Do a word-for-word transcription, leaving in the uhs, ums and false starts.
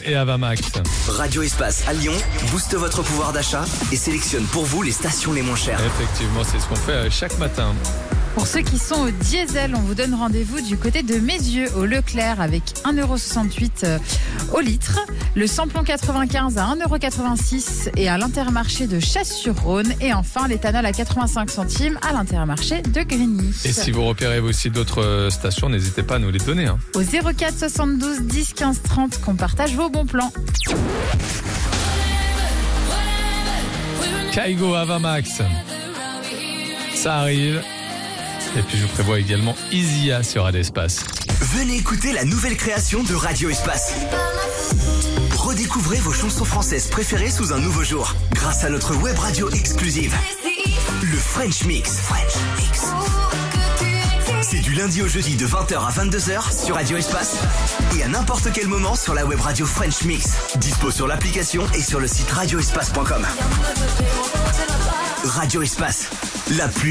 et Avamax. Radio Espace à Lyon booste votre pouvoir d'achat et sélectionne pour vous les stations les moins chères. Effectivement, c'est ce qu'on fait chaque matin. Pour ceux qui sont au diesel, on vous donne rendez-vous du côté de Mézieux, au Leclerc, avec un euro soixante-huit au litre. Le samplon quatre-vingt-quinze à un euro quatre-vingt-six et à l'Intermarché de Chasse-sur-Rhône. Et enfin, l'éthanol à quatre-vingt-cinq centimes à l'Intermarché de Grigny. Et si vous repérez aussi d'autres stations, n'hésitez pas à nous les donner. Hein. Au zéro quatre soixante-douze dix quinze trente qu'on partage vos bons plans. Kaigo, Avamax. Ça arrive. Et puis je vous prévois également Isia sur Radio Espace. Venez écouter la nouvelle création de Radio Espace. Redécouvrez vos chansons françaises préférées sous un nouveau jour, grâce à notre web radio exclusive, le French Mix. French Mix. C'est du lundi au jeudi de vingt heures à vingt-deux heures sur Radio Espace et à n'importe quel moment sur la web radio French Mix. Dispo sur l'application et sur le site radio espace point com. Radio Espace, la plus